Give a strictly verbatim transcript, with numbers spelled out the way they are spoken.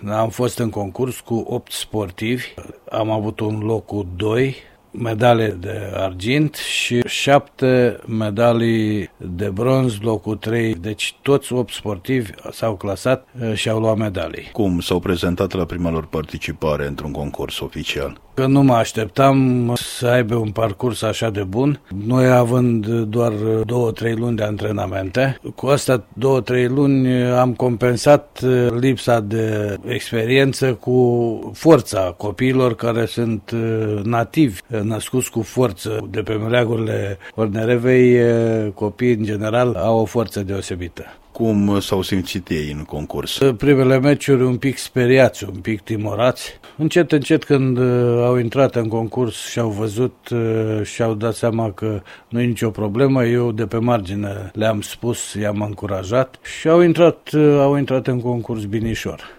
Am fost în concurs cu opt sportivi, am avut un locul doi, medale de argint și șapte medalii de bronz, locul trei. Deci toți opt sportivi s-au clasat și au luat medalii. Cum s-au prezentat la prima lor participare într-un concurs oficial? Că nu mă așteptam să aibă un parcurs așa de bun. Noi având doar două, trei luni de antrenamente, cu asta două, trei luni am compensat lipsa de experiență cu forța copiilor care sunt nativi, născuți cu forță. De pe meleagurile Ornerevei, copiii în general au o forță deosebită. Cum s-au simțit ei în concurs? Primele meciuri un pic speriați, un pic timorați. Încet, încet, când au intrat în concurs și au văzut și au dat seama că nu e nicio problemă, eu de pe margine le-am spus, i-am încurajat și au intrat, au intrat în concurs binișor.